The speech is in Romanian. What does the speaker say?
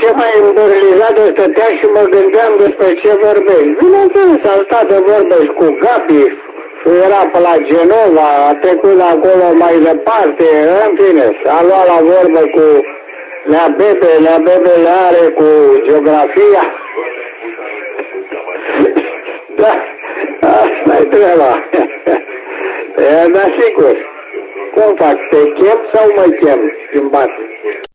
ce mai îmbărlizat stăteam și mă gândeam despre ce vorbești. Bineînțeles, am stat de vorbe cu Gabi, era pe la Genova, a trecut acolo mai departe, în fine, a luat la vorbă cu Lea Bebe le are cu geografia. Da, asta-i treaba. Dar sigur, cum fac, te chem sau mă chem schimbat?